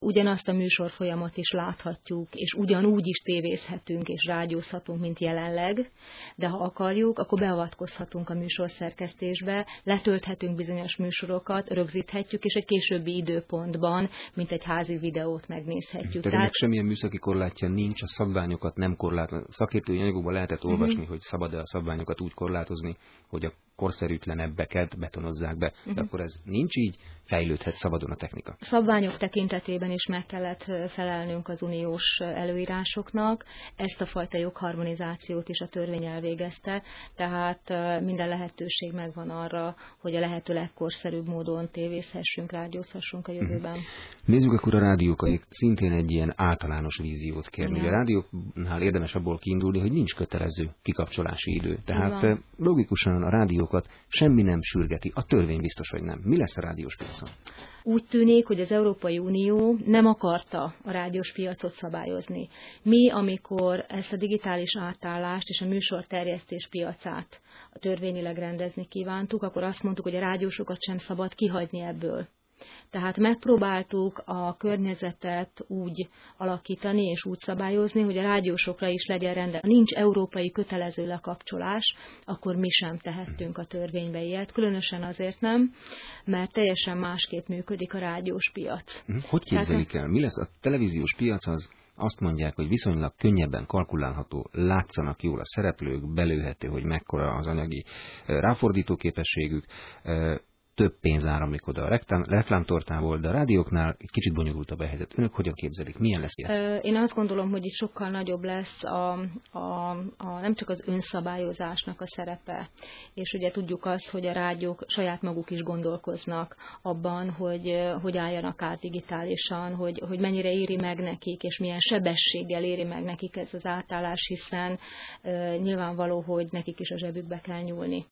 ugyanazt a műsorfolyamat is láthatjuk, és ugyanúgy is tévézhetünk és rádiózhatunk, mint jelenleg, de ha akarjuk, akkor beavatkozhatunk a műsorszerkesztésbe, letölthetünk bizonyos műsorokat, rögzíthetjük, és egy későbbi időpontban, mint egy házi videót megnézhetjük. Tehát ennek semmilyen műszaki korlátja nincs, a szabványokat nem korlátoznak. Szakértői anyagokban lehetett olvasni, hogy szabad-e a szabványokat úgy korlátozni, hogy a korszerűtlenebbeket betonozzák be. De akkor ez nincs így, fejlődhet szabadon a technika. A szabványok tekintetében is meg kellett felelnünk az uniós előírásoknak. Ezt a fajta jogharmonizációt is a törvény elvégezte, tehát minden lehetőség megvan arra, hogy a lehető legkorszerűbb módon tévézhessünk, rádiózhassunk a jövőben. Nézzük akkor a rádiókat. Itt szintén egy ilyen általános víziót kérni. A rádióknál érdemes abból kiindulni, hogy nincs kötelező kikapcsolási idő. Tehát logikusan a rádiókat semmi nem sürgeti. A törvény biztos, hogy nem. Mi lesz a rádiós piacon? Úgy tűnik, hogy az Európai Unió nem akarta a rádiós piacot szabályozni. Mi, amikor ezt a digitális átállást és a műsorterjesztés piacát törvényileg rendezni kívántuk, akkor azt mondtuk, hogy a rádiósokat sem szabad kihagyni ebből. Tehát megpróbáltuk a környezetet úgy alakítani és úgy szabályozni, hogy a rádiósokra is legyen rende. Ha nincs európai kötelező lekapcsolás, akkor mi sem tehettünk a törvénybe ilyet. Különösen azért nem, mert teljesen másképp működik a rádiós piac. Hogy képzelik el? Mi lesz a televíziós piac? Azt mondják, hogy viszonylag könnyebben kalkulálható, látszanak jól a szereplők, belőhető, hogy mekkora az anyagi ráfordító képességük, több pénz áramlik oda a reklámtortából, de a rádióknál egy kicsit bonyolultabb a helyzet. Önök hogyan képzelik? Milyen lesz ez? Én azt gondolom, hogy itt sokkal nagyobb lesz nem csak az önszabályozásnak a szerepe, és ugye tudjuk azt, hogy a rádiók saját maguk is gondolkoznak abban, hogy álljanak át digitálisan, hogy mennyire éri meg nekik, és milyen sebességgel éri meg nekik ez az átállás, hiszen nyilvánvaló, hogy nekik is a zsebükbe kell nyúlni.